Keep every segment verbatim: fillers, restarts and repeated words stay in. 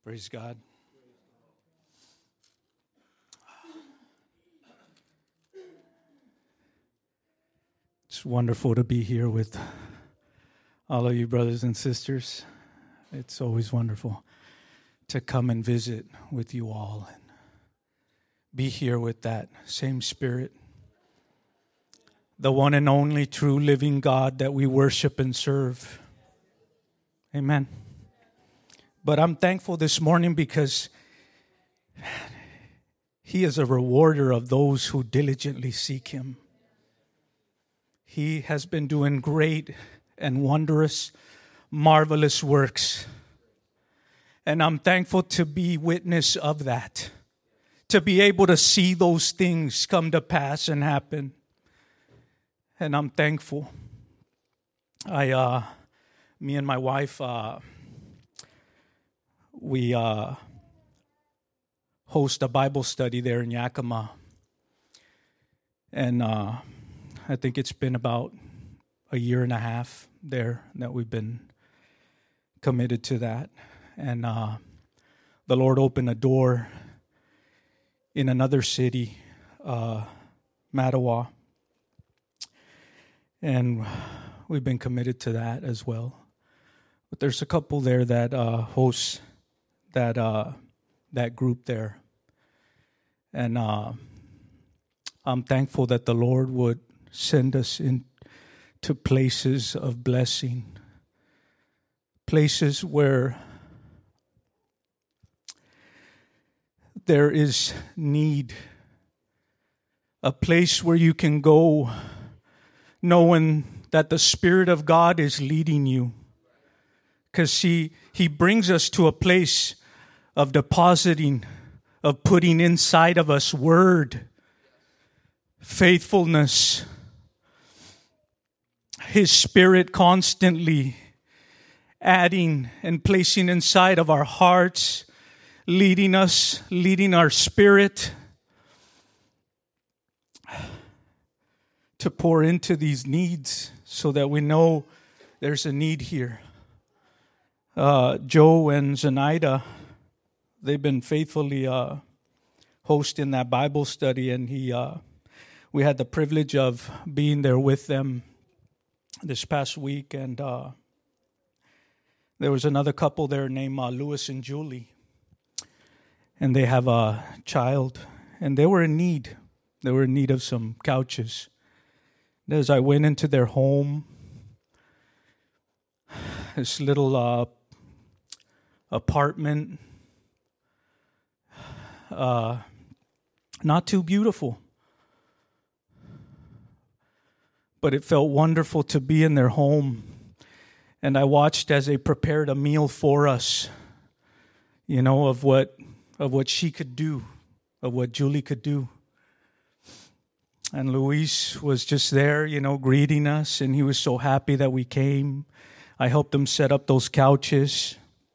Praise God. It's wonderful to be here with all of you brothers and sisters. It's always wonderful to come and visit with you all and be here with that same spirit. The one and only true living God that we worship and serve. Amen. But I'm thankful this morning because He is a rewarder of those who diligently seek Him. He has been doing great and wondrous, marvelous works. And I'm thankful to be witness of that. To be able to see those things come to pass and happen. And I'm thankful. I, uh, me and my wife, uh, we uh, host a Bible study there in Yakima. And uh, I think it's been about a year and a half there that we've been committed to that. And uh, the Lord opened a door in another city, uh, Mattawa. And we've been committed to that as well. But there's a couple there that uh, hosts that uh, that group there. And uh, I'm thankful that the Lord would send us into places of blessing. Places where there is need. A place where you can go knowing that the Spirit of God is leading you. Because he, he brings us to a place of depositing, of putting inside of us word, faithfulness, His Spirit constantly adding and placing inside of our hearts, leading us, leading our spirit to pour into these needs so that we know there's a need here. Uh, Joe and Zenaida, they've been faithfully uh, hosting that Bible study, and he, uh, we had the privilege of being there with them this past week, and uh, there was another couple there named uh, Louis and Julie, and they have a child, and they were in need. They were in need of some couches. And as I went into their home, this little uh, apartment, uh, not too beautiful, but it felt wonderful to be in their home. And I watched as they prepared a meal for us, you know, of what of what she could do, of what Julie could do. And Luis was just there, you know, greeting us, and he was so happy that we came. I helped him set up those couches.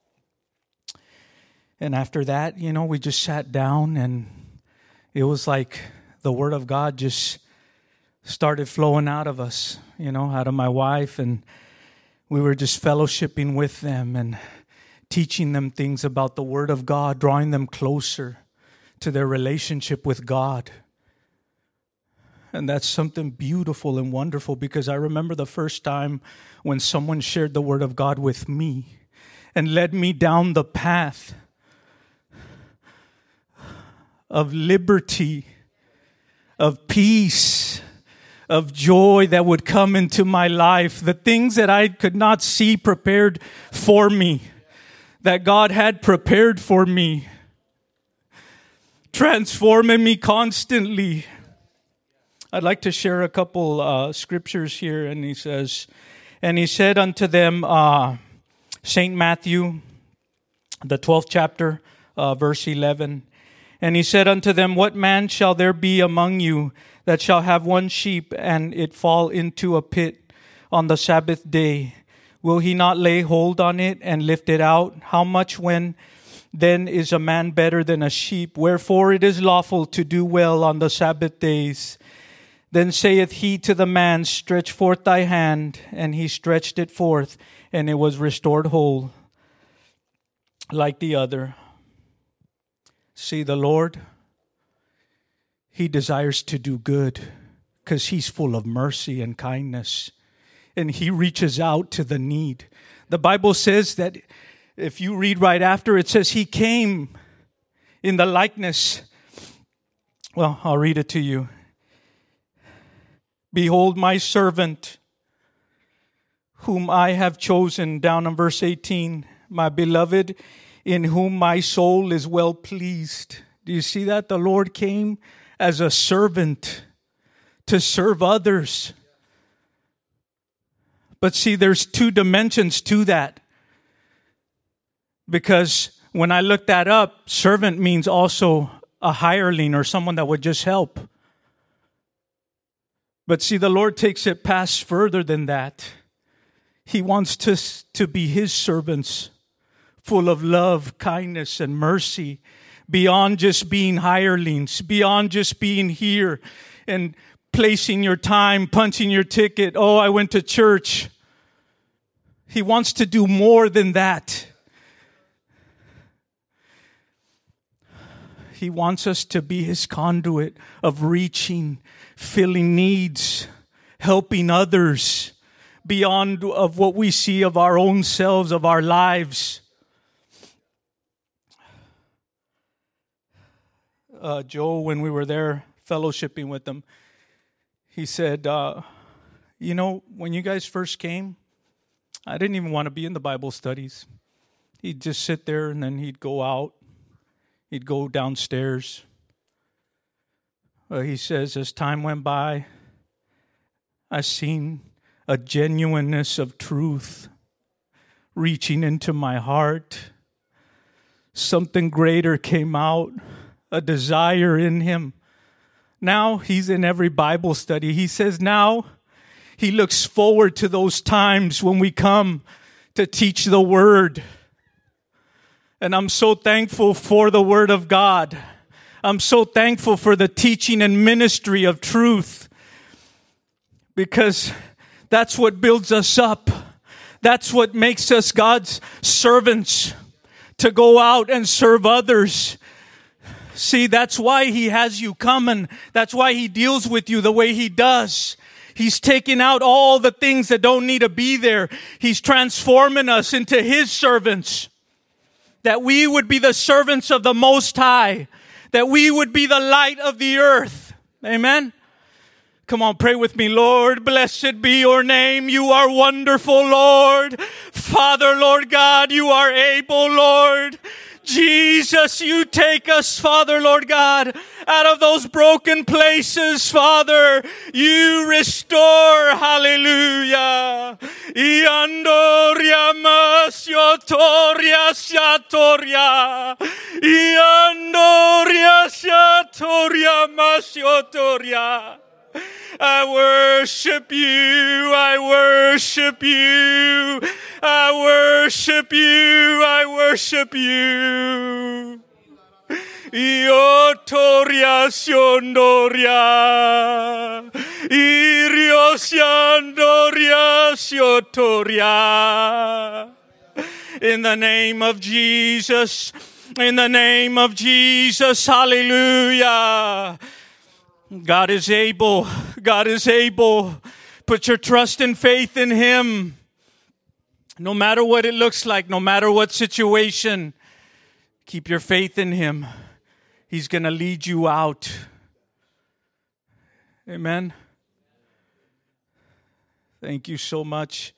And after that, you know, we just sat down, and it was like the Word of God just started flowing out of us, you know, out of my wife, and we were just fellowshipping with them and teaching them things about the Word of God, drawing them closer to their relationship with God. And that's something beautiful and wonderful, because I remember the first time when someone shared the Word of God with me and led me down the path of liberty, of peace, of joy that would come into my life. The things that I could not see prepared for me, that God had prepared for me, transforming me constantly. I'd like to share a couple uh, scriptures here. And he says, and he said unto them, uh, Saint Matthew, the twelfth chapter, uh, verse eleven. And he said unto them, what man shall there be among you that shall have one sheep, and it fall into a pit on the Sabbath day? Will he not lay hold on it and lift it out? How much when then is a man better than a sheep? Wherefore it is lawful to do well on the Sabbath days. Then saith he to the man, stretch forth thy hand. And he stretched it forth, and it was restored whole, like the other. See, the Lord, He desires to do good because He's full of mercy and kindness. And He reaches out to the need. The Bible says that if you read right after, it says He came in the likeness. Well, I'll read it to you. Behold my servant, whom I have chosen, down in verse eighteen, my beloved, in whom my soul is well pleased. Do you see that? The Lord came as a servant to serve others. But see, there's two dimensions to that. Because when I looked that up, servant means also a hireling or someone that would just help. But see, the Lord takes it past further than that. He wants to, to be His servants, full of love, kindness, and mercy, beyond just being hirelings, beyond just being here and placing your time, punching your ticket. Oh, I went to church. He wants to do more than that. He wants us to be His conduit of reaching, filling needs, helping others beyond of what we see of our own selves, of our lives. Uh, Joe, when we were there fellowshipping with them, he said, uh, you know, when you guys first came, I didn't even want to be in the Bible studies. He'd just sit there and then he'd go out. He'd go downstairs. Uh, he says, as time went by, I seen a genuineness of truth reaching into my heart. Something greater came out, a desire in him. Now he's in every Bible study. He says now he looks forward to those times when we come to teach the Word. And I'm so thankful for the Word of God. I'm so thankful for the teaching and ministry of truth, because that's what builds us up. That's what makes us God's servants, to go out and serve others. See, that's why He has you coming. That's why He deals with you the way He does. He's taking out all the things that don't need to be there. He's transforming us into His servants. That we would be the servants of the Most High. That we would be the light of the earth. Amen? Come on, pray with me. Lord, blessed be your name. You are wonderful, Lord. Father, Lord God, you are able, Lord. Jesus, you take us, Father, Lord God, out of those broken places, Father. You restore, hallelujah. Iandoria masiotoria siatoria. Iandoria siatoria masiotoria. I worship you, I worship you, I worship you, I worship you. Iotoria siondoria, iriosiandoria siotoria. In the name of Jesus, in the name of Jesus, hallelujah. God is able. God is able. Put your trust and faith in Him. No matter what it looks like, no matter what situation, keep your faith in Him. He's going to lead you out. Amen. Thank you so much.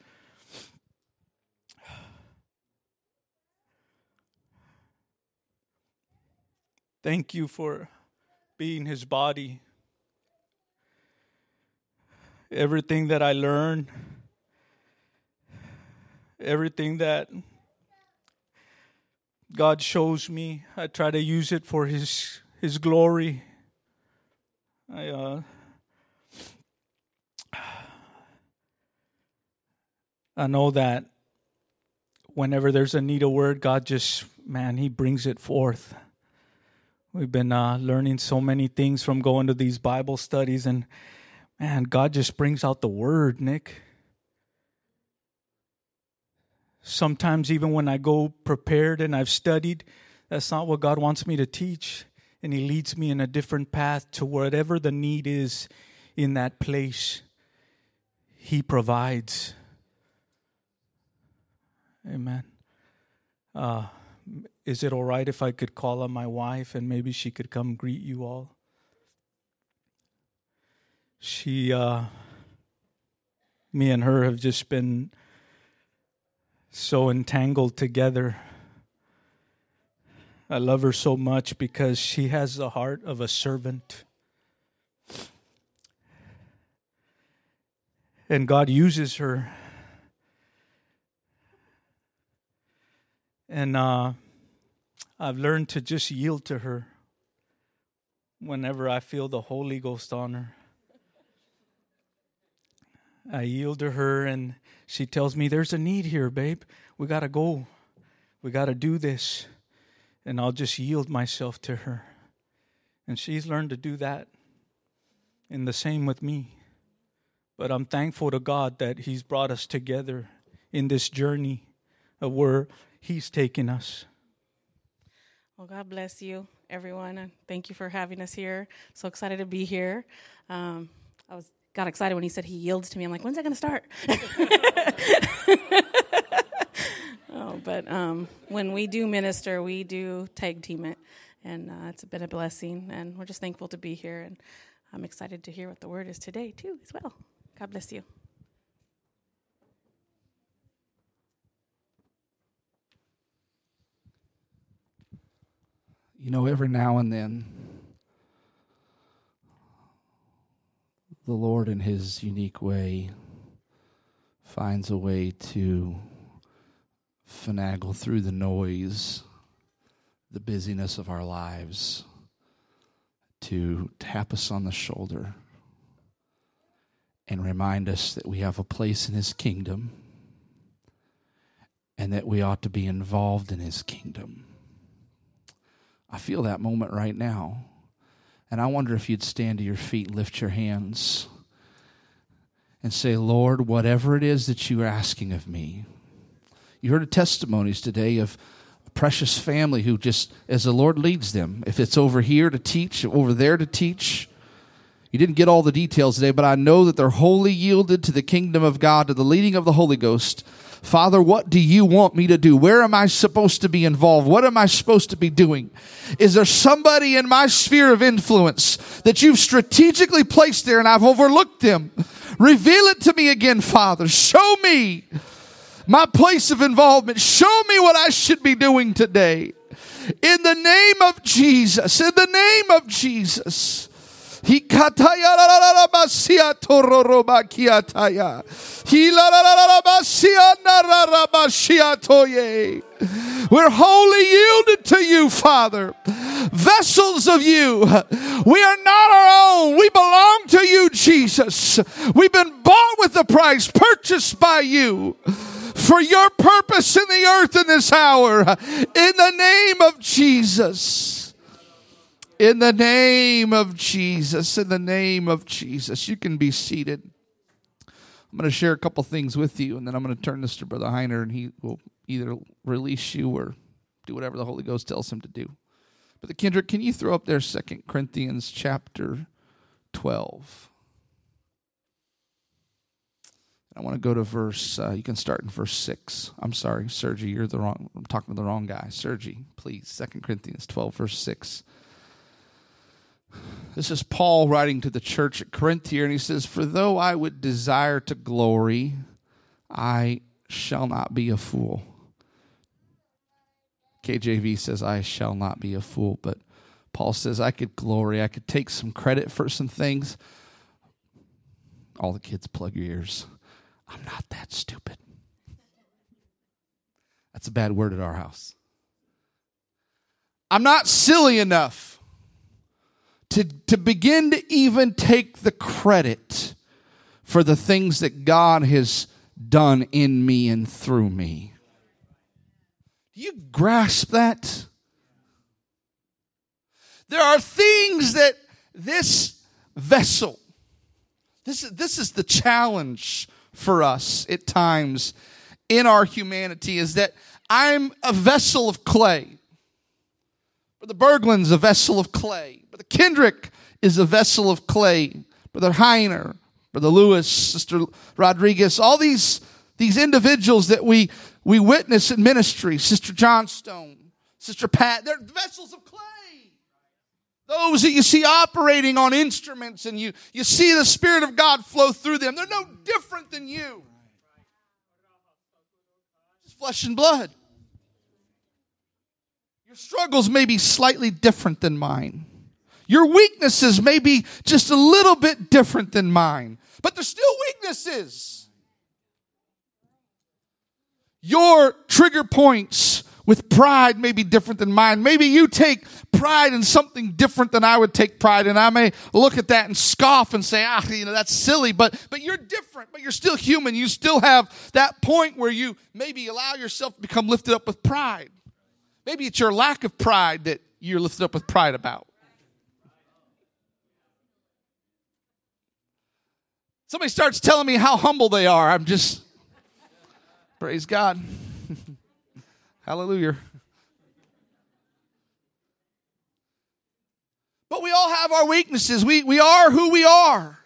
Thank you for being His body. Everything that I learn, everything that God shows me, I try to use it for His His glory. I uh, I know that whenever there's a need of word, God just, man, He brings it forth. We've been uh, learning so many things from going to these Bible studies, and man, God just brings out the word, Nick. Sometimes even when I go prepared and I've studied, That's not what God wants me to teach. And He leads me in a different path to whatever the need is in that place. He provides. Amen. Uh, is it all right if I could call on my wife and maybe she could come greet you all? She, uh, me and her have just been so entangled together. I love her so much because she has the heart of a servant. And God uses her. And uh, I've learned to just yield to her whenever I feel the Holy Ghost on her. I yield to her and she tells me, there's a need here, babe. We got to go. We got to do this. And I'll just yield myself to her. And she's learned to do that. And the same with me. But I'm thankful to God that He's brought us together in this journey of where He's taken us. Well, God bless you, everyone. And thank you for having us here. So excited to be here. Um, I was got excited when he said he yields to me. I'm like, when's that going to start? oh, but um, when we do minister, we do tag team it. And uh, it's been a blessing. And we're just thankful to be here. And I'm excited to hear what the word is today, too, as well. God bless you. You know, every now and then, the Lord in His unique way finds a way to finagle through the noise, the busyness of our lives, to tap us on the shoulder and remind us that we have a place in His kingdom and that we ought to be involved in His kingdom. I feel that moment right now. And I wonder if you'd stand to your feet and lift your hands and say, Lord, whatever it is that you are asking of me. You heard the testimonies today of a precious family who just, as the Lord leads them, if it's over here to teach, over there to teach. You didn't get all the details today, but I know that they're wholly yielded to the kingdom of God, to the leading of the Holy Ghost. Father, what do you want me to do? Where am I supposed to be involved? What am I supposed to be doing? Is there somebody in my sphere of influence that you've strategically placed there and I've overlooked them? Reveal it to me again, Father. Show me my place of involvement. Show me what I should be doing today. In the name of Jesus, in the name of Jesus. We're wholly yielded to you, Father. Vessels of you. We are not our own. We belong to you, Jesus. We've been bought with a price, purchased by you for your purpose in the earth in this hour. In the name of Jesus. In the name of Jesus, in the name of Jesus. You can be seated. I'm going to share a couple things with you, and then I'm going to turn this to Brother Heiner, and he will either release you or do whatever the Holy Ghost tells him to do. But the Kendrick, can you throw up there Second Corinthians chapter twelve? I want to go to verse, uh, you can start in verse six. I'm sorry, Sergi, you're the wrong, I'm talking to the wrong guy. Sergi, please, Second Corinthians twelve, verse six. This is Paul writing to the church at Corinth here, and he says, for though I would desire to glory, I shall not be a fool. K J V says, I shall not be a fool, but Paul says I could glory, I could take some credit for some things. All the kids, plug your ears. I'm not that stupid. That's a bad word at our house. I'm not silly enough To, to begin to even take the credit for the things that God has done in me and through me. Do you grasp that? There are things that this vessel, this, this is the challenge for us at times in our humanity, is that I'm a vessel of clay. Brother Berglund's a vessel of clay. Brother Kendrick is a vessel of clay. Brother Heiner, Brother Lewis, Sister Rodriguez, all these, these individuals that we, we witness in ministry, Sister Johnstone, Sister Pat, they're vessels of clay. Those that you see operating on instruments and you, you see the Spirit of God flow through them, they're no different than you. It's flesh and blood. Your struggles may be slightly different than mine. Your weaknesses may be just a little bit different than mine, but they're still weaknesses. Your trigger points with pride may be different than mine. Maybe you take pride in something different than I would take pride in. I may look at that and scoff and say, ah, you know, that's silly, but, but you're different, but you're still human. You still have that point where you maybe allow yourself to become lifted up with pride. Maybe it's your lack of pride that you're lifted up with pride about. Somebody starts telling me how humble they are. I'm just, praise God. Hallelujah. But we all have our weaknesses. We, we are who we are.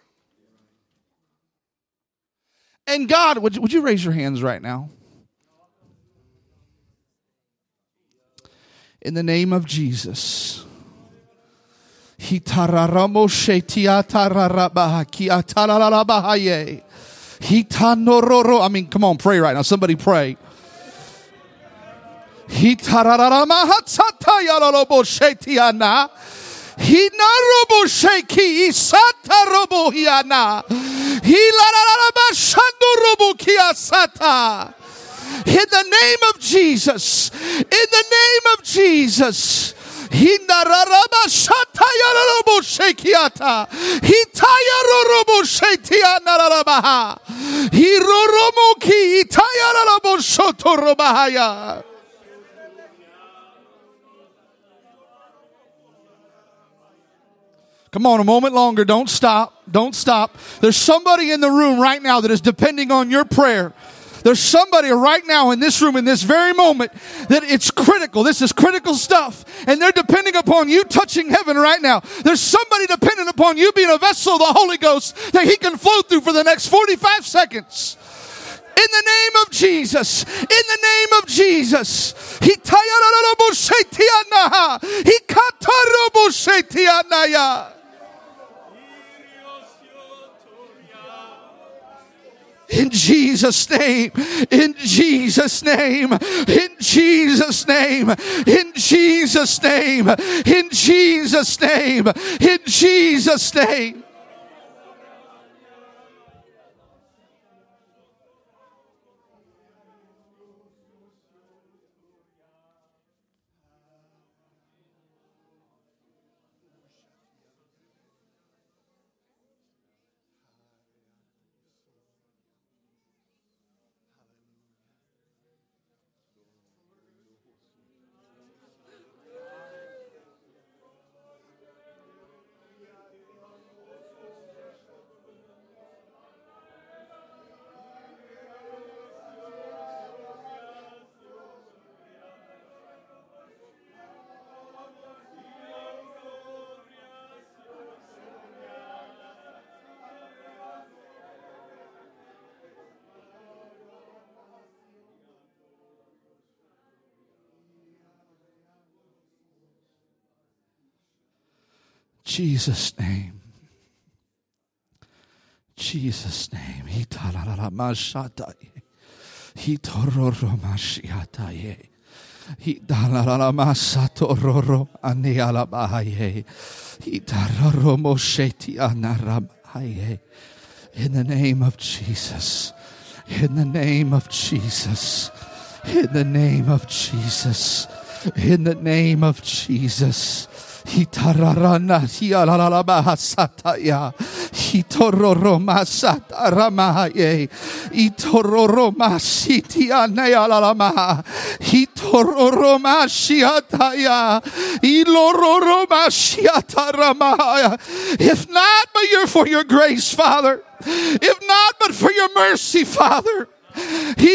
And God, would you, would you raise your hands right now? In the name of Jesus. I mean, come on, pray right now. Somebody pray. In the name of Jesus. In the name of Jesus. Come on, a moment longer. Don't stop. Don't stop. There's somebody in the room right now that is depending on your prayer. There's somebody right now in this room, in this very moment, that it's critical. This is critical stuff. And they're depending upon you touching heaven right now. There's somebody dependent upon you being a vessel of the Holy Ghost that He can flow through for the next forty-five seconds. In the name of Jesus. In the name of Jesus. In Jesus' name, in Jesus' name, in Jesus' name, in Jesus' name, in Jesus' name, in Jesus' name. Jesus' name. Jesus' name. In the name of Jesus. In the name of Jesus. In the name of Jesus. In the name of Jesus. Hitararana hialalaba sataya hitororoma sataramaye itororoma sitianayalalama hitororoma shiataya ilororoma shiataramaya. If not but you're for your grace, Father, if not but for your mercy, Father,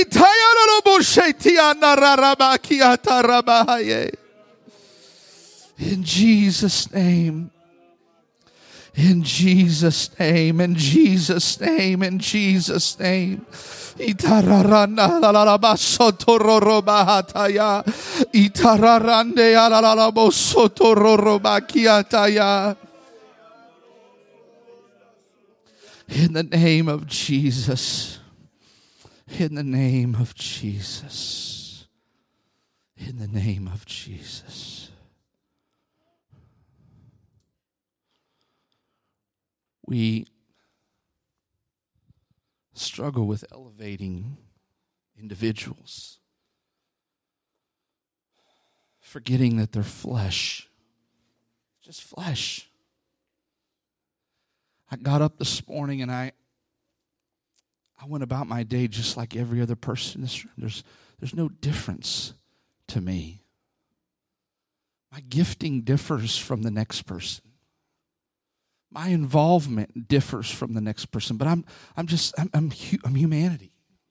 hitayalalobo shetianararabakiataramaye. In Jesus' name. In Jesus' name, in Jesus' name, in Jesus' name. Itararanda la la la basotororo bahataya. Itararande la la la basotororo bakiataya. In the name of Jesus. In the name of Jesus. In the name of Jesus. We struggle with elevating individuals, forgetting that they're flesh, just flesh. I got up this morning and I I went about my day just like every other person in this room. There's, there's no difference to me. My gifting differs from the next person. My involvement differs from the next person, but I'm I'm just I'm I'm, I'm humanity.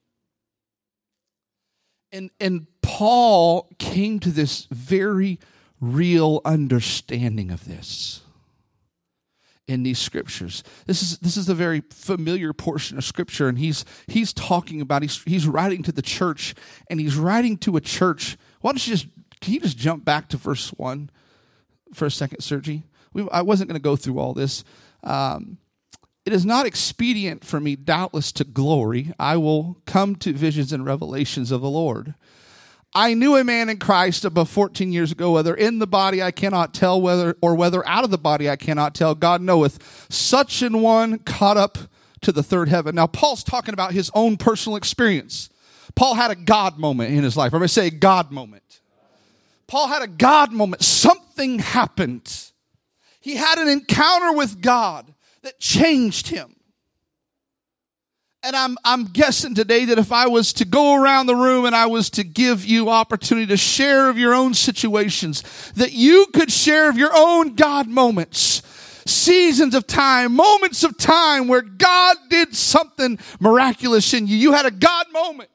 And and Paul came to this very real understanding of this in these scriptures. This is this is a very familiar portion of scripture, and he's he's talking about he's he's writing to the church, and he's writing to a church. Why don't you just can you just jump back to verse one for a second, Sergi? We, I wasn't going to go through all this. Um, it is not expedient for me, doubtless, to glory. I will come to visions and revelations of the Lord. I knew a man in Christ above fourteen years ago, whether in the body I cannot tell, whether or whether out of the body I cannot tell. God knoweth. Such an one caught up to the third heaven. Now, Paul's talking about his own personal experience. Paul had a God moment in his life. Everybody say God moment. Paul had a God moment. Something happened. He had an encounter with God that changed him. And I'm I'm guessing today that if I was to go around the room and I was to give you opportunity to share of your own situations, that you could share of your own God moments, seasons of time, moments of time where God did something miraculous in you. You had a God moment.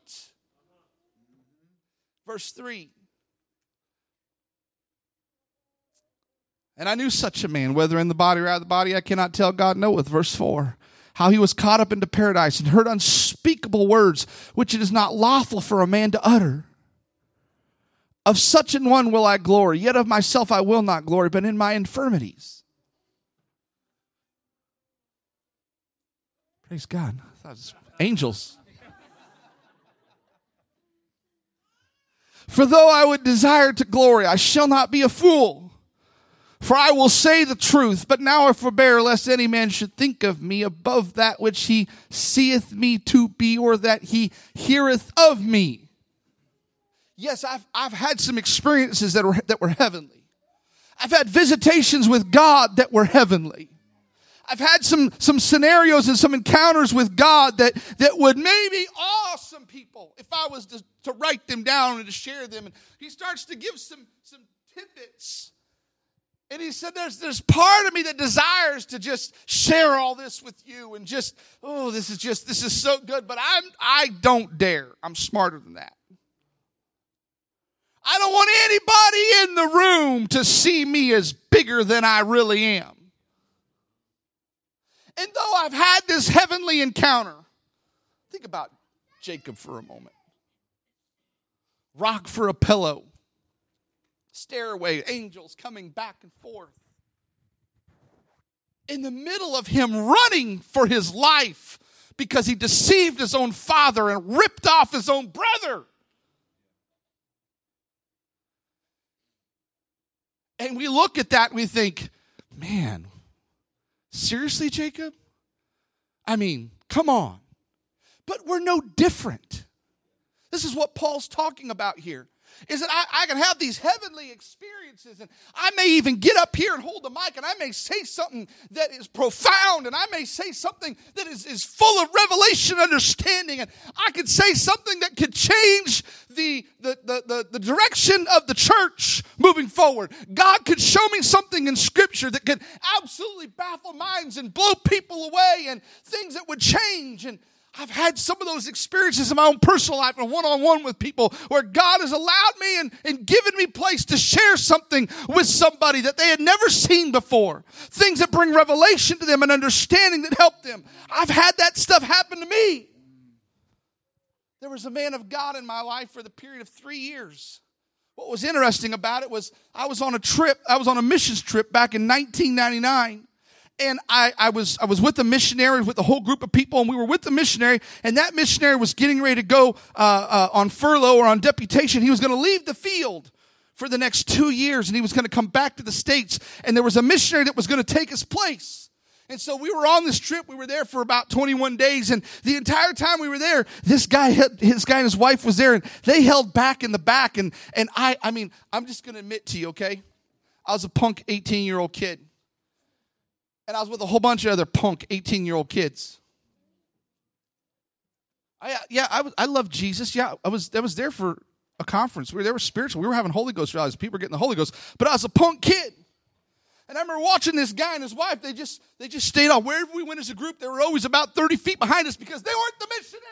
Verse three. And I knew such a man, whether in the body or out of the body, I cannot tell, God knoweth. Verse four. How he was caught up into paradise and heard unspeakable words, which it is not lawful for a man to utter. Of such an one will I glory, yet of myself I will not glory, but in my infirmities. Praise God. I thought it was angels. For though I would desire to glory, I shall not be a fool. For I will say the truth, but now I forbear, lest any man should think of me above that which he seeth me to be, or that he heareth of me. Yes, I've I've had some experiences that were that were heavenly. I've had visitations with God that were heavenly. I've had some some scenarios and some encounters with God that, that would maybe awe some people if I was to, to write them down and to share them. And he starts to give some some tidbits. And he said, there's, there's part of me that desires to just share all this with you and just, oh, this is just, this is so good, but I'm, I don't dare. I'm smarter than that. I don't want anybody in the room to see me as bigger than I really am. And though I've had this heavenly encounter, think about Jacob for a moment. Rock for a pillow. Stairway, angels coming back and forth. In the middle of him running for his life because he deceived his own father and ripped off his own brother. And we look at that and we think, man, seriously, Jacob? I mean, come on. But we're no different. This is what Paul's talking about here. Is that I, I can have these heavenly experiences, and I may even get up here and hold the mic, and I may say something that is profound, and I may say something that is, is full of revelation understanding, and I could say something that could change the, the, the, the, the direction of the church moving forward. God could show me something in Scripture that could absolutely baffle minds and blow people away, and things that would change, and I've had some of those experiences in my own personal life and one-on-one with people where God has allowed me and, and given me place to share something with somebody that they had never seen before. Things that bring revelation to them and understanding that help them. I've had that stuff happen to me. There was a man of God in my life for the period of three years. What was interesting about it was I was on a trip, I was on a missions trip back in nineteen ninety-nine. And I, I was I was with a missionary, with a whole group of people, and we were with the missionary, and that missionary was getting ready to go uh, uh, on furlough or on deputation. He was going to leave the field for the next two years, and he was going to come back to the States, and there was a missionary that was going to take his place. And so we were on this trip. We were there for about twenty-one days, and the entire time we were there, this guy, his guy and his wife was there, and they held back in the back, and, and I, I mean, I'm just going to admit to you, okay? I was a punk eighteen-year-old kid. And I was with a whole bunch of other punk eighteen-year-old kids. I, yeah, I, was, I love Jesus. Yeah, I was, I was there for a conference. We were there, were spiritual. We were having Holy Ghost rallies. People were getting the Holy Ghost. But I was a punk kid. And I remember watching this guy and his wife. They just, they just stayed off. Wherever we went as a group, they were always about thirty feet behind us because they weren't the missionary.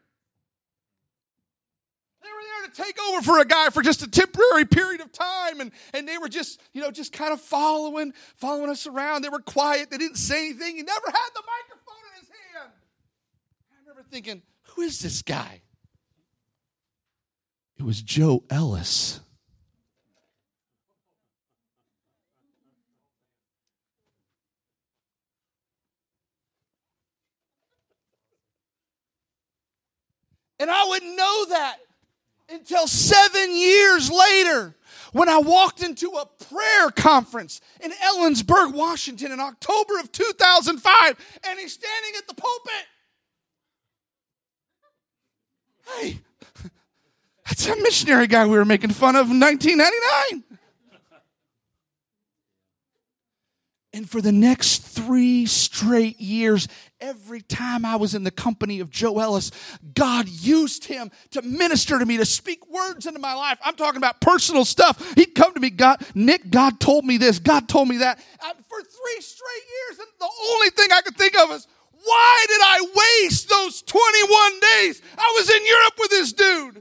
They were there to take over for a guy for just a temporary period of time. And, and they were just, you know, just kind of following, following us around. They were quiet. They didn't say anything. He never had the microphone in his hand. I remember thinking, who is this guy? It was Joe Ellis. And I wouldn't know that until seven years later when I walked into a prayer conference in Ellensburg, Washington in October of two thousand five, and he's standing at the pulpit. Hey, that's a missionary guy we were making fun of in nineteen ninety-nine. And for the next three straight years, every time I was in the company of Joe Ellis, God used him to minister to me, to speak words into my life. I'm talking about personal stuff. He'd come to me, God, Nick, God told me this, God told me that. I, for three straight years, and the only thing I could think of is, why did I waste those twenty-one days? I was in Europe with this dude.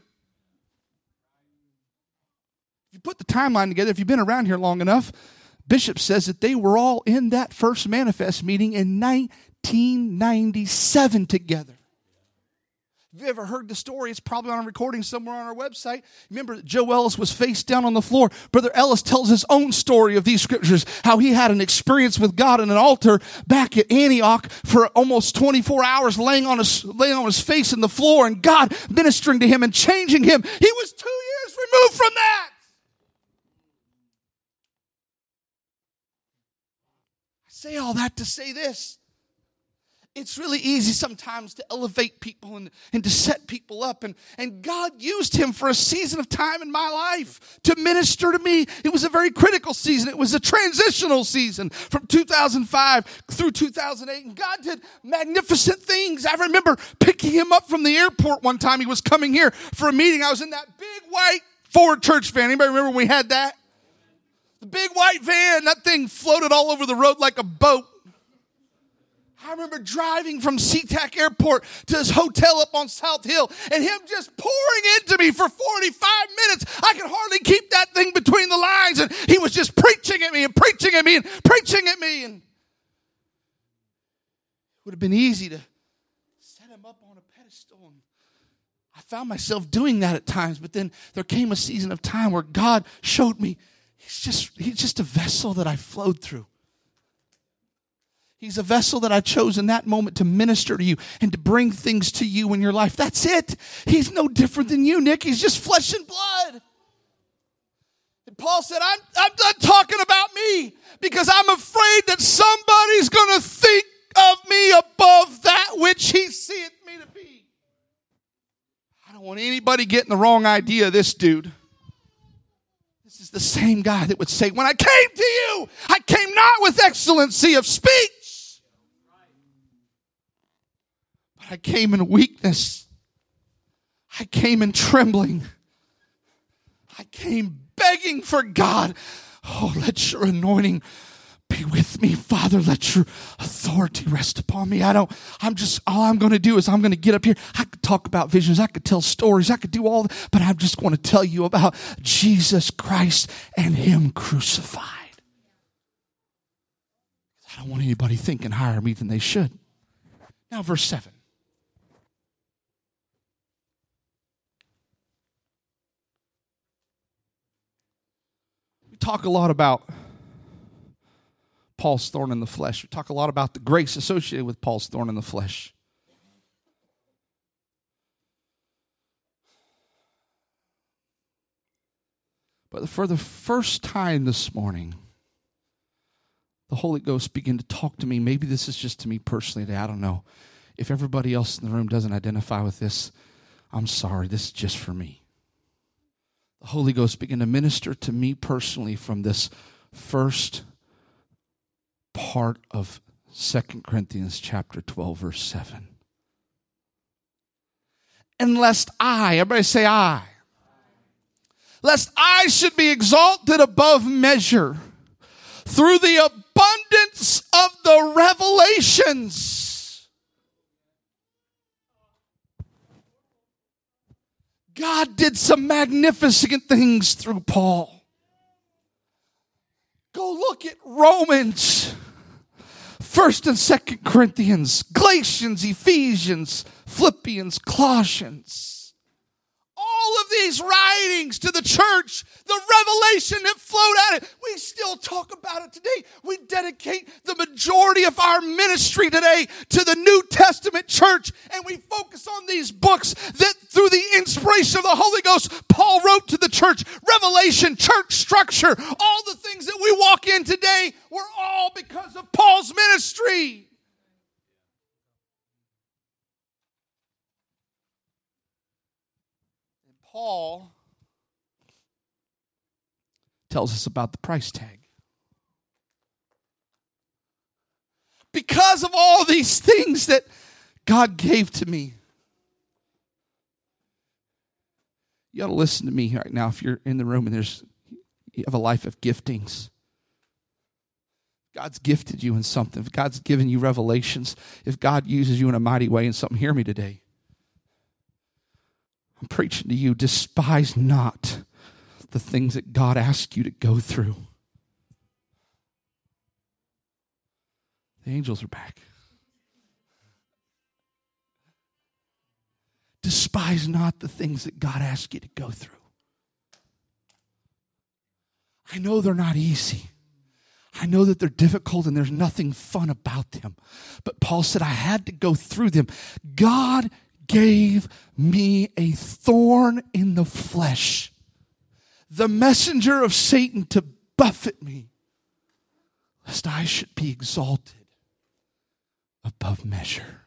If you put the timeline together, if you've been around here long enough, Bishop says that they were all in that first Manifest meeting in nineteen ninety-seven together. Have you ever heard the story? It's probably on a recording somewhere on our website. Remember that Joe Ellis was face down on the floor. Brother Ellis tells his own story of these scriptures, how he had an experience with God in an altar back at Antioch for almost twenty-four hours, laying on his, laying on his face in the floor, and God ministering to him and changing him. He was two years removed from that. Say all that to say this. It's really easy sometimes to elevate people and, and to set people up. And, and God used him for a season of time in my life to minister to me. It was a very critical season. It was a transitional season from two thousand five through two thousand eight. And God did magnificent things. I remember picking him up from the airport one time. He was coming here for a meeting. I was in that big white Ford church van. Anybody remember when we had that? The big white van, that thing floated all over the road like a boat. I remember driving from SeaTac Airport to his hotel up on South Hill and him just pouring into me for forty-five minutes. I could hardly keep that thing between the lines, and he was just preaching at me and preaching at me and preaching at me. And it would have been easy to set him up on a pedestal. And I found myself doing that at times, but then there came a season of time where God showed me He's just, he's just a vessel that I flowed through. He's a vessel that I chose in that moment to minister to you and to bring things to you in your life. That's it. He's no different than you, Nick. He's just flesh and blood. And Paul said, I'm, I'm done talking about me because I'm afraid that somebody's going to think of me above that which he seeth me to be. I don't want anybody getting the wrong idea of this dude. This is the same guy that would say, when I came to you, I came not with excellency of speech, but I came in weakness. I came in trembling. I came begging for God. Oh, let your anointing be with me. Father, let your authority rest upon me. I don't, I'm just, all I'm going to do is I'm going to get up here. I could talk about visions. I could tell stories. I could do all that, but I'm just going to tell you about Jesus Christ and Him crucified. I don't want anybody thinking higher of me than they should. Now, verse seven. We talk a lot about Paul's thorn in the flesh. We talk a lot about the grace associated with Paul's thorn in the flesh. But for the first time this morning, the Holy Ghost began to talk to me. Maybe this is just to me personally today. I don't know. If everybody else in the room doesn't identify with this, I'm sorry. This is just for me. The Holy Ghost began to minister to me personally from this first part of Second Corinthians chapter twelve, verse seven. And lest I, everybody say I, lest I should be exalted above measure through the abundance of the revelations. God did some magnificent things through Paul. Go look at Romans, First and Second Corinthians, Galatians, Ephesians, Philippians, Colossians. All of these writings to the church, the revelation that flowed out of it, we still talk about it today. We dedicate the majority of our ministry today to the New Testament church, and we focus on these books that through the inspiration of the Holy Ghost, Paul wrote to the church. Revelation, church structure, all the things that we walk in today were all because of Paul's ministry. Paul tells us about the price tag. Because of all these things that God gave to me. You ought to listen to me right now if you're in the room and there's you have a life of giftings. God's gifted you in something. If God's given you revelations, if God uses you in a mighty way in something, hear me today. I'm preaching to you, despise not the things that God asks you to go through. The angels are back. Despise not the things that God asks you to go through. I know they're not easy. I know that they're difficult and there's nothing fun about them. But Paul said, I had to go through them. God gave me a thorn in the flesh, the messenger of Satan to buffet me, lest I should be exalted above measure.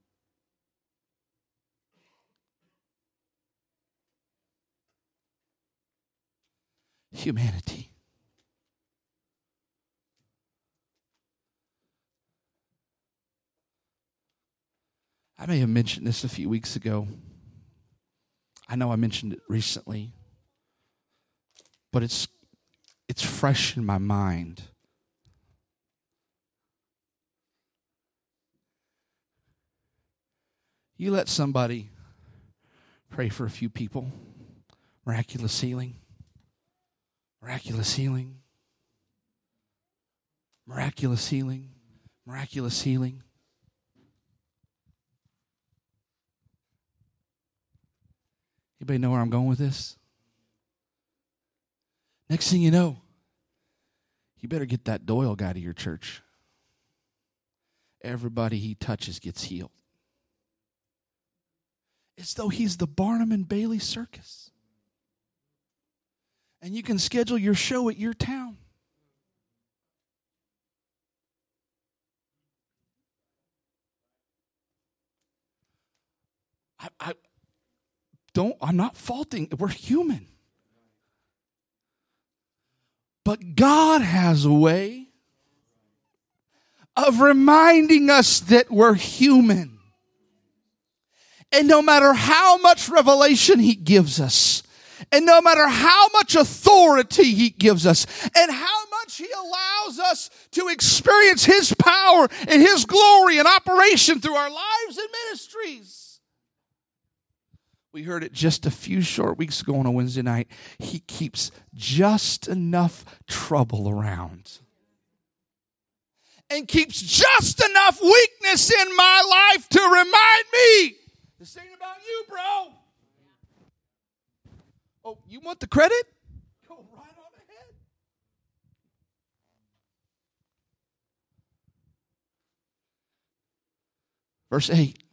Humanity. I may have mentioned this a few weeks ago. I know I mentioned it recently. But it's it's fresh in my mind. You let somebody pray for a few people. Miraculous healing. Miraculous healing. Miraculous healing. Miraculous healing. Anybody know where I'm going with this? Next thing you know, you better get that Doyle guy to your church. Everybody he touches gets healed. It's though he's the Barnum and Bailey circus. And you can schedule your show at your town. I, I don't, I'm not faulting. We're human. But God has a way of reminding us that we're human. And no matter how much revelation He gives us, and no matter how much authority He gives us, and how much He allows allows us to experience His power and His glory and operation through our lives and ministries. We heard it just a few short weeks ago on a Wednesday night. He keeps just enough trouble around and keeps just enough weakness in my life to remind me, this ain't about you, bro. Oh, you want the credit? Go right on ahead. Verse eight.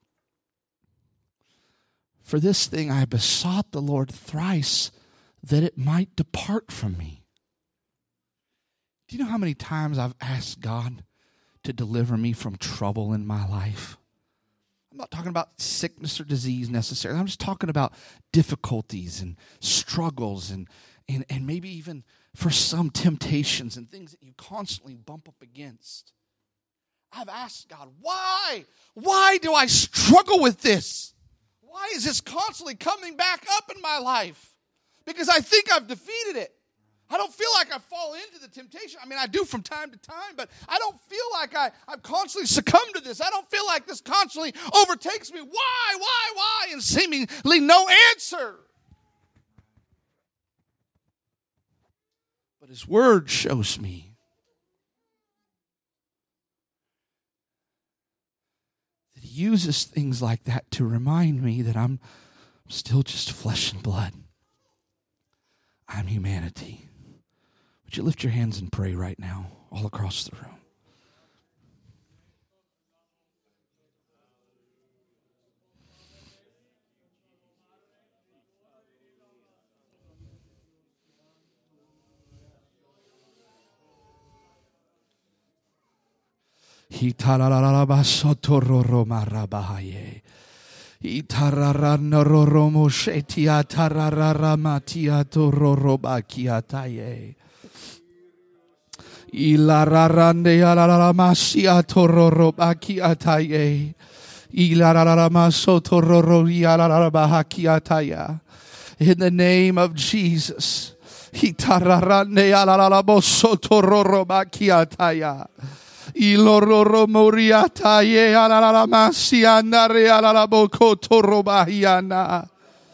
For this thing I besought the Lord thrice, that it might depart from me. Do you know how many times I've asked God to deliver me from trouble in my life? I'm not talking about sickness or disease necessarily. I'm just talking about difficulties and struggles and, and, and maybe even for some temptations and things that you constantly bump up against. I've asked God, why? Why do I struggle with this? Why is this constantly coming back up in my life? Because I think I've defeated it. I don't feel like I fall into the temptation. I mean, I do from time to time, but I don't feel like I, I've constantly succumbed to this. I don't feel like this constantly overtakes me. Why, why, why? And seemingly no answer. But His Word shows me that He uses things like that to remind me that I'm still just flesh and blood. I'm humanity. Would you lift your hands and pray right now, all across the room? Hitarararabasotororomarabahaye. Itararanororomoshetia tarararamatiatororobakiataye. Ilararande alaramasia tororobakiataye. Ilararamasotororoialararabahakiataya. In the name of Jesus. Hitararande alararabosotororobakiataya. Ilororo moriata ye alalala masiana re alalala bokoto robahiana.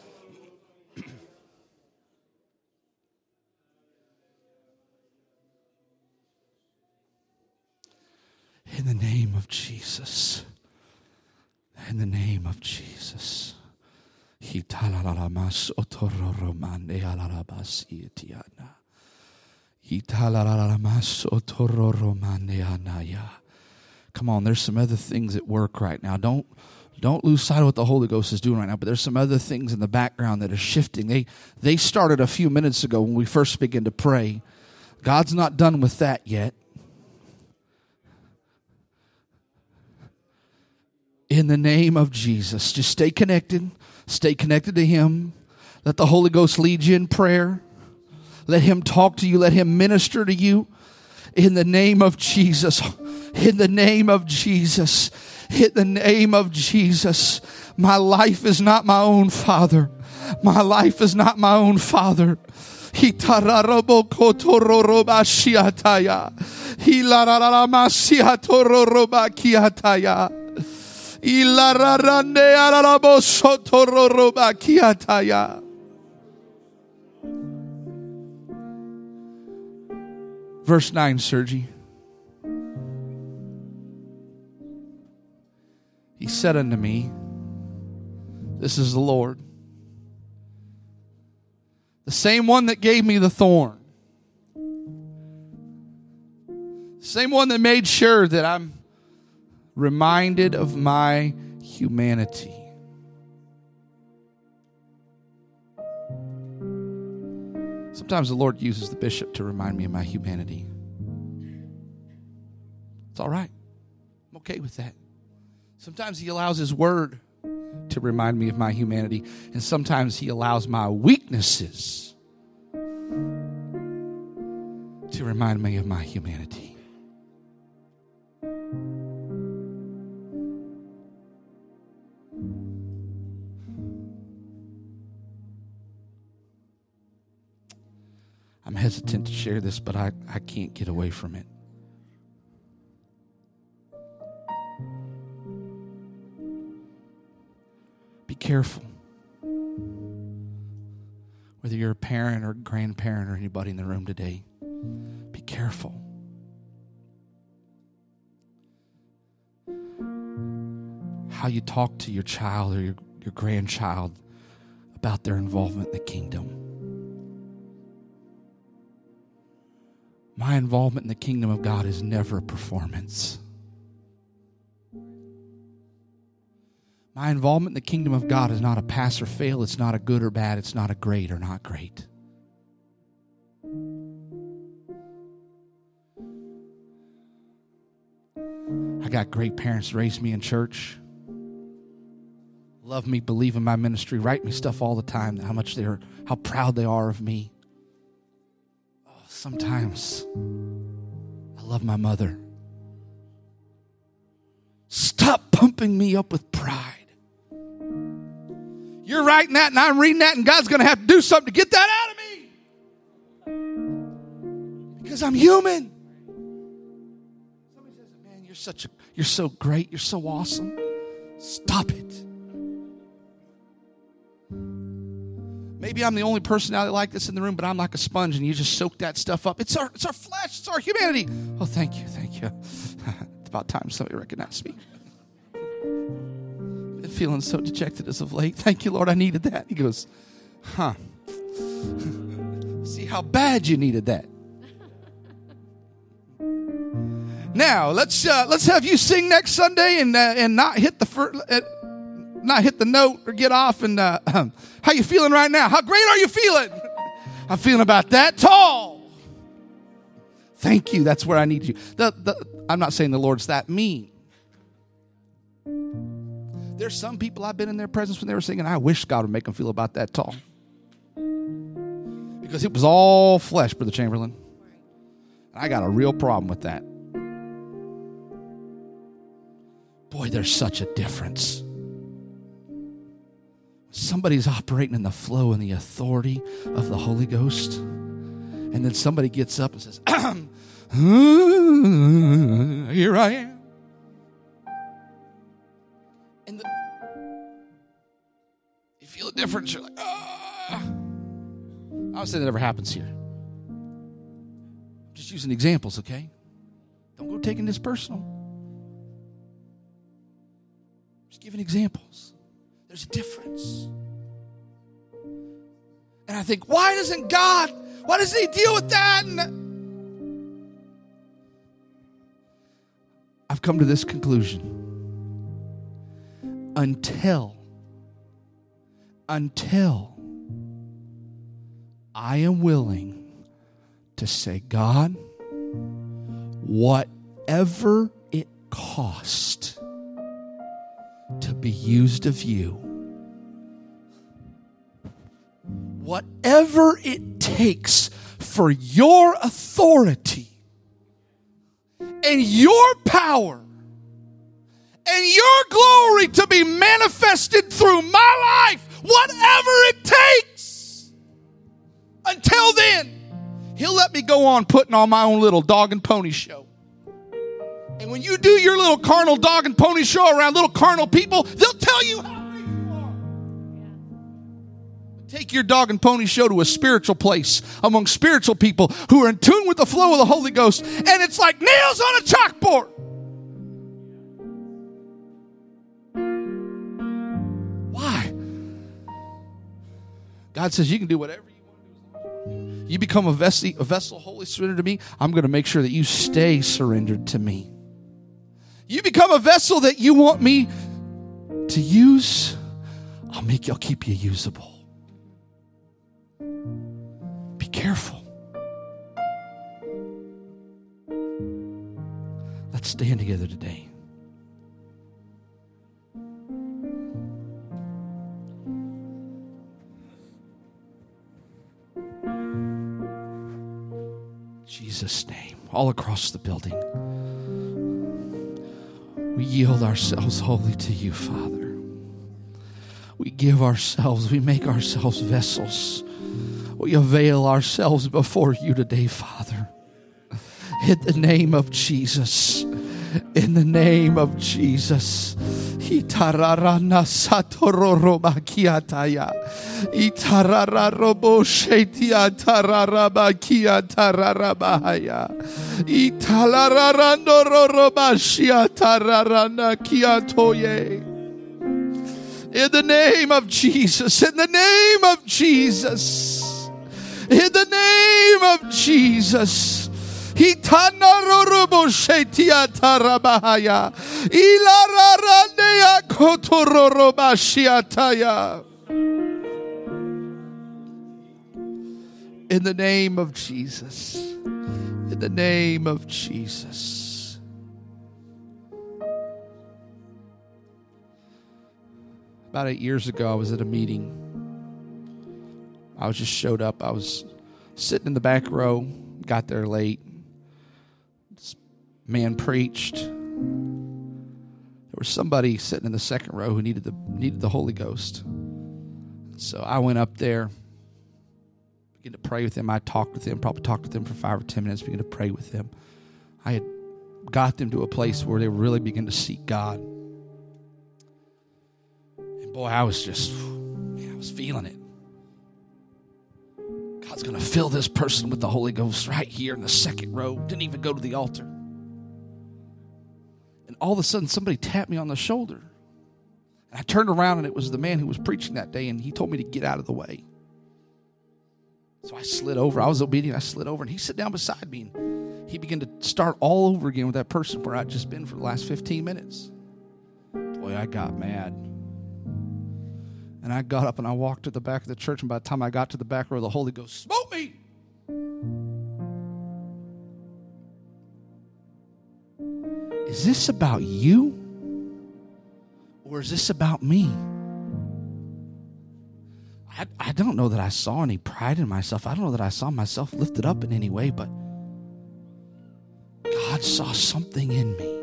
In the name of Jesus. In the name of Jesus. Hitalalala masotororo mande alalala basietiana. Come on, there's some other things at work right now. Don't don't lose sight of what the Holy Ghost is doing right now, but there's some other things in the background that are shifting. They they started a few minutes ago when we first began to pray. God's not done with that yet. In the name of Jesus, just stay connected. Stay connected to Him. Let the Holy Ghost lead you in prayer. Let Him talk to you. Let Him minister to you. In the name of Jesus. In the name of Jesus. In the name of Jesus. My life is not my own, Father. My life is not my own, Father. Verse nine, Sergi. He said unto me, this is the Lord, the same one that gave me the thorn, the same one that made sure that I'm reminded of my humanity. Sometimes the Lord uses the bishop to remind me of my humanity. It's all right. I'm okay with that. Sometimes He allows His Word to remind me of my humanity. And sometimes He allows my weaknesses to remind me of my humanity. I'm hesitant to share this, but I, I can't get away from it. Be careful. Whether you're a parent or grandparent or anybody in the room today, be careful. How you talk to your child or your, your grandchild about their involvement in the kingdom. My involvement in the kingdom of God is never a performance. My involvement in the kingdom of God is not a pass or fail. It's not a good or bad. It's not a great or not great. I got great parents that raised me in church. Love me, believe in my ministry, write me stuff all the time, how much they're, how proud they are of me. Oh, sometimes I love my mother. Stop pumping me up with pride. You're writing that and I'm reading that and God's going to have to do something to get that out of me. Because I'm human. Somebody says, man, you're such a, you're so great. You're so awesome. Stop it. Maybe I'm the only personality like this in the room, but I'm like a sponge and you just soak that stuff up. It's our, it's our flesh. It's our humanity. Oh, thank you. Thank you. It's about time somebody recognized me. Been feeling so dejected as of late. Thank you, Lord. I needed that. He goes, huh. See how bad you needed that. Now, let's uh, let's have you sing next Sunday and uh, and not hit the first, uh, not hit the note or get off. And uh, how you feeling right now? How great are you feeling? I'm feeling about that tall. Thank you. That's where I need you. The, the, I'm not saying the Lord's that mean. There's some people I've been in their presence when they were singing. I wish God would make them feel about that tall. Because it was all flesh, Brother Chamberlain. I got a real problem with that. Boy, there's such a difference. Somebody's operating in the flow and the authority of the Holy Ghost. And then somebody gets up and says, here I am. And the, you feel a difference. You're like, ah. I would say that never happens here. I'm just using examples, okay? Don't go taking this personal. Just giving examples. There's a difference. And I think, why doesn't God, why doesn't He deal with that? And I've come to this conclusion. Until, until I am willing to say, God, whatever it cost to be used of you, whatever it takes for your authority and your power and your glory to be manifested through my life, whatever it takes. Until then, He'll let me go on putting on my own little dog and pony show. And when you do your little carnal dog and pony show around little carnal people, they'll tell you how great you are. Take your dog and pony show to a spiritual place among spiritual people who are in tune with the flow of the Holy Ghost, and it's like nails on a chalkboard. Why? God says you can do whatever you want to do. You become a vessel, a vessel wholly surrendered to me. I'm going to make sure that you stay surrendered to me. You become a vessel that you want me to use. I'll make you, I'll keep you usable. Be careful. Let's stand together today. Jesus' name, all across the building. We yield ourselves wholly to you, Father. We give ourselves, we make ourselves vessels we avail ourselves before you today, Father. In the name of Jesus. In the name of Jesus. Itararana satororoba kiataya. Itarararobo shetia tararaba kiatararabahaya. Italararandororoba shiatararana kiatoye. In the name of Jesus. In the name of Jesus. In the name of Jesus. Hitanarorobo shetia tarabahaya. Ilararandea kotororoba shiataya. In the name of Jesus. In the name of Jesus. About eight years ago, I was at a meeting. I was just showed up. I was sitting in the back row, got there late. This man preached. There was somebody sitting in the second row who needed the needed the Holy Ghost. So I went up there, began to pray with him. I talked with him, probably talked with him for five or ten minutes, began to pray with him. I had got them to a place where they really began to seek God. Boy, I was just, man, I was feeling it. God's going to fill this person with the Holy Ghost right here in the second row. Didn't even go to the altar. And all of a sudden, somebody tapped me on the shoulder. And I turned around, and it was the man who was preaching that day, and he told me to get out of the way. So I slid over. I was obedient. I slid over, and he sat down beside me, and he began to start all over again with that person where I'd just been for the last fifteen minutes. Boy, I got mad. And I got up and I walked to the back of the church, and by the time I got to the back row, the Holy Ghost smote me. Is this about you? Or is this about me? I, I don't know that I saw any pride in myself. I don't know that I saw myself lifted up in any way, but God saw something in me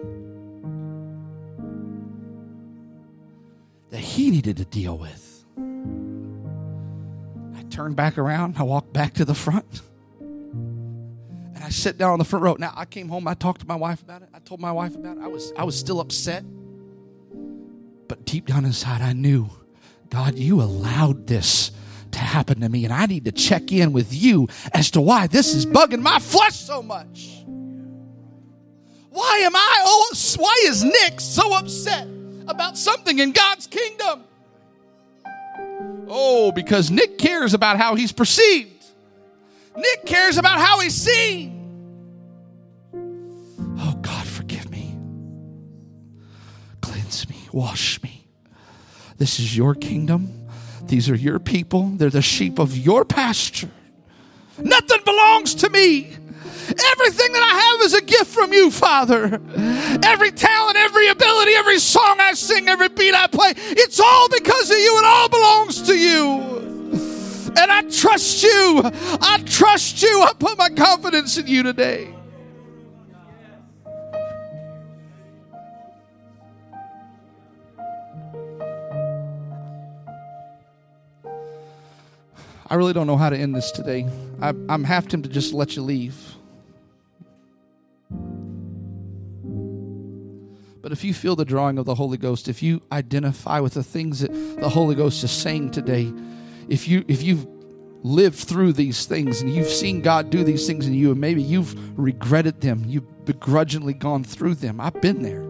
that he needed to deal with. I turned back around. I walked back to the front. And I sat down on the front row. Now, I came home. I talked to my wife about it. I told my wife about it. I was, I was still upset. But deep down inside, I knew, God, you allowed this to happen to me. And I need to check in with you as to why this is bugging my flesh so much. Why am I, oh, why is Nick so upset about something in God's kingdom? Oh, because Nick cares about how he's perceived. Nick cares about how he's seen. Oh, God, forgive me. Cleanse me. Wash me. This is your kingdom. These are your people. They're the sheep of your pasture. Nothing belongs to me. Everything that I have is a gift from you, Father. Every talent, every ability, every song I sing, every beat I play, it's all because of you. It all belongs to you. And I trust you. I trust you. I put my confidence in you today. I really don't know how to end this today. I, I'm half tempted to just let you leave. But if you feel the drawing of the Holy Ghost, if you identify with the things that the Holy Ghost is saying today, if you if you've lived through these things and you've seen God do these things in you, and maybe you've regretted them, you've begrudgingly gone through them. I've been there.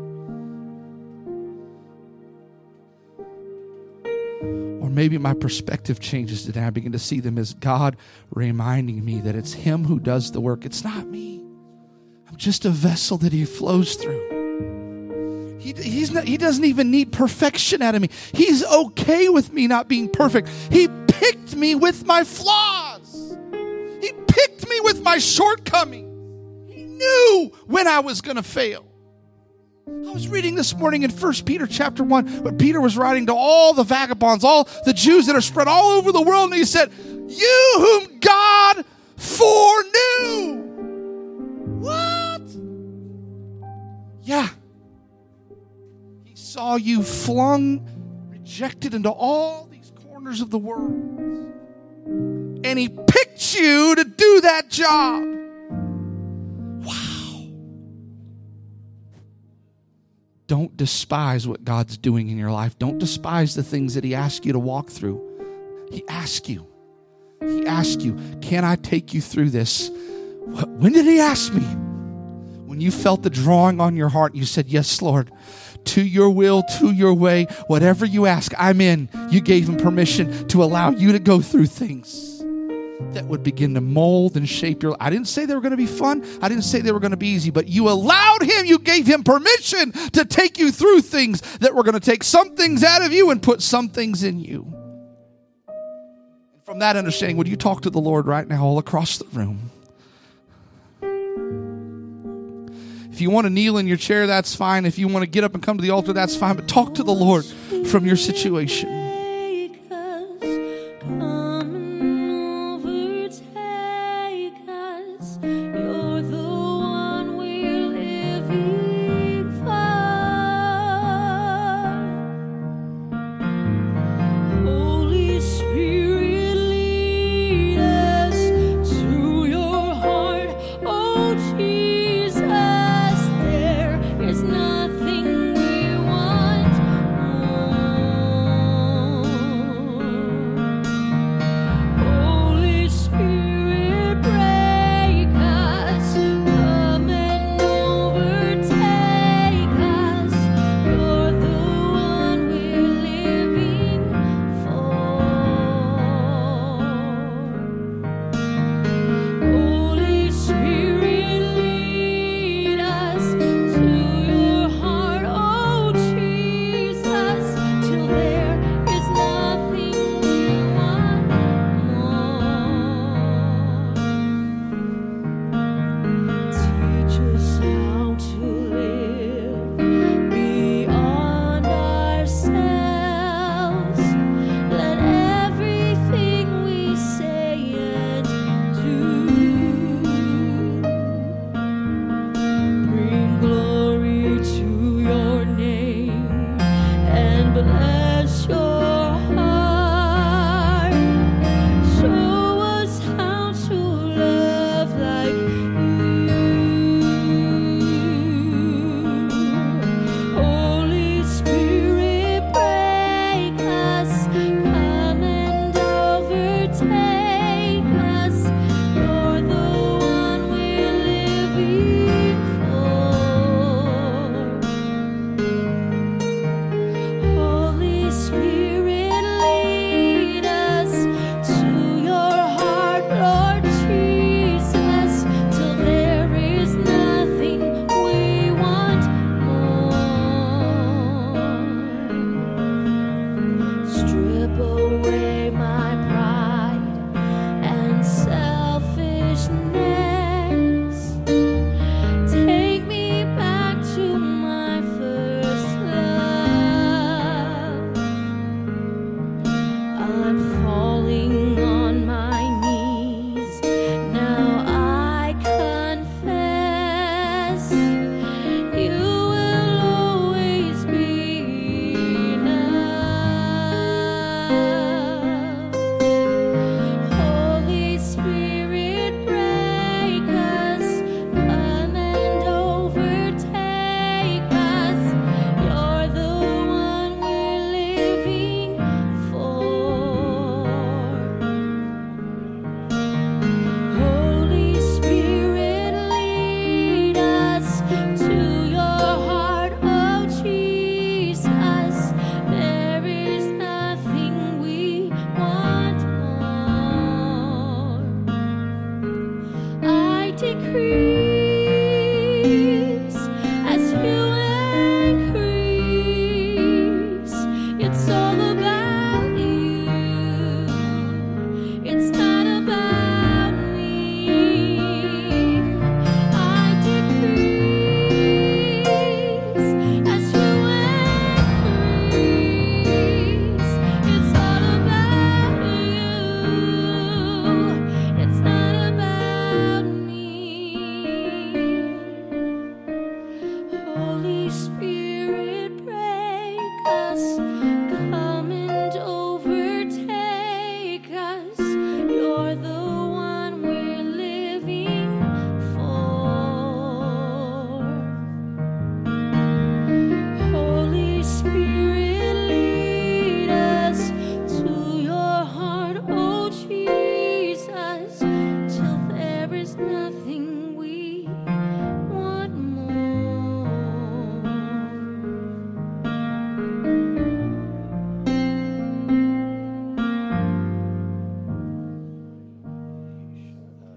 Or maybe my perspective changes today. I begin to see them as God reminding me that it's Him who does the work. It's not me. I'm just a vessel that He flows through. He, he's not, he doesn't even need perfection out of me. He's okay with me not being perfect. He picked me with my flaws. He picked me with my shortcomings. He knew when I was going to fail. I was reading this morning in First Peter chapter one, where Peter was writing to all the vagabonds, all the Jews that are spread all over the world, and he said, you whom God foreknew. What? Yeah. He saw you flung, rejected into all these corners of the world. And he picked you to do that job. Wow. Don't despise what God's doing in your life. Don't despise the things that he asked you to walk through. He asked you. He asked you, can I take you through this? When did he ask me? When you felt the drawing on your heart, you said, yes, Lord, to your will, to your way, whatever you ask, I'm in. You gave him permission to allow you to go through things that would begin to mold and shape your life. I didn't say they were going to be fun. I didn't say they were going to be easy, but you allowed him, you gave him permission to take you through things that were going to take some things out of you and put some things in you. From that understanding, would you talk to the Lord right now all across the room? If you want to kneel in your chair, that's fine. If you want to get up and come to the altar, that's fine. But talk to the Lord from your situation. Oh, Jesus.